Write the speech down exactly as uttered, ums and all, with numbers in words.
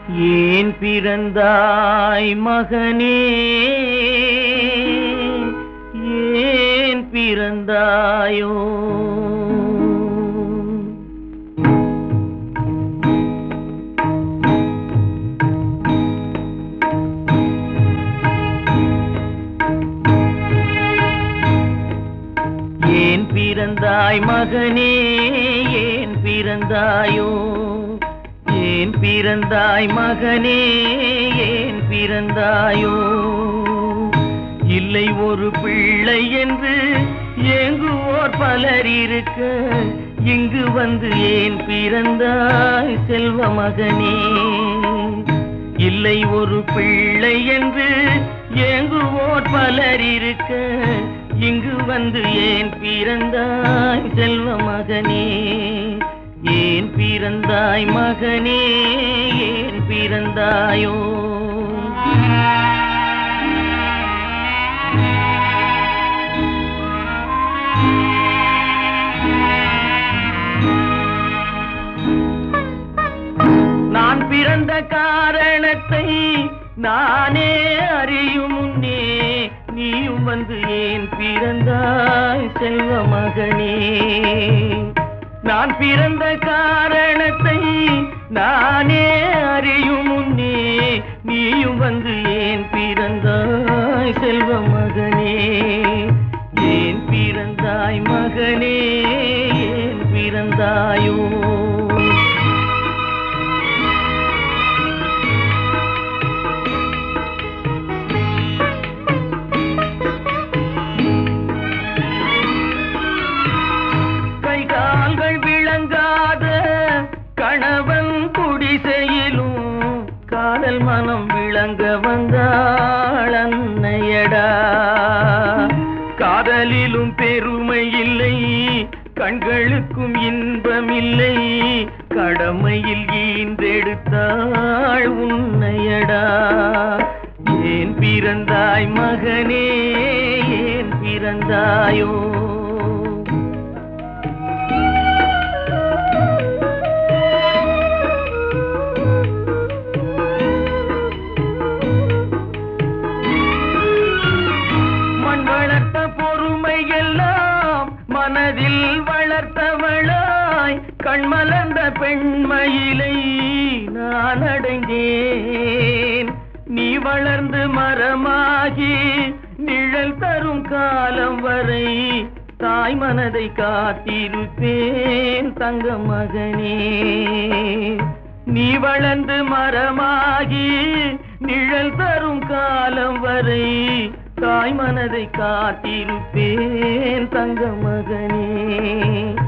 ஏன் பிறந்தாய் மகனே, ஏன் பிறந்தாயோ? ஏன் பிறந்தாய் மகனே, ஏன் பிறந்தாயோ? ஏன் பிறந்தாய் மகனே, ஏன் பிறந்தாயோ? இல்லை ஒரு பிள்ளை என்று ஏங்குவோர் பலர் இருக்க, இங்கு வந்து ஏன் பிறந்தாய் செல்வ மகனே? இல்லை ஒரு பிள்ளை என்று ஏங்குவோர் பலர் இருக்க, இங்கு வந்து ஏன் பிறந்தாய் செல்வ மகனே? ஏன் பிறந்தாய் மகனே, ஏன் பிறந்தாயோ? நான் பிறந்த காரணத்தை நானே அறியும் முன்னே, நீயும் வந்து ஏன் பிறந்தாய் செல்வ மகனே? நான் பிறந்த காரணத்தை நானே அறியும் முன்னே, நீயும் வந்து ஏன் பிறந்தாய் செல்வ மகனே? ஏன் பிறந்தாய் மகனே, ஏன் பிறந்தாயோ? கணவன் குடிசையிலும் காதல் மனம் விளங்க வந்தாள் அன்னையடா. காதலிலும் பெருமை இல்லை, கண்களுக்கும் இன்பமில்லை, கடமையில் ஈன்றெடுத்தாள் உன்னையடா. ஏன் பிறந்தாய் மகனே, ஏன் பிறந்தாயோ? மனதில் வளர்த்தவளாய் கண்மலர்ந்த பெண்மயிலை நான் அடைந்தேன். நீ வளர்ந்து மரமாகி நிழல் தரும் காலம் வரை தாய் மனதை காத்திருப்பேன் தங்க மகனே. நீ வளர்ந்து மரமாகி நிழல் தரும் காலம் வரை தாய் மனதை காத்திருப்பேன் தங்க மகனே.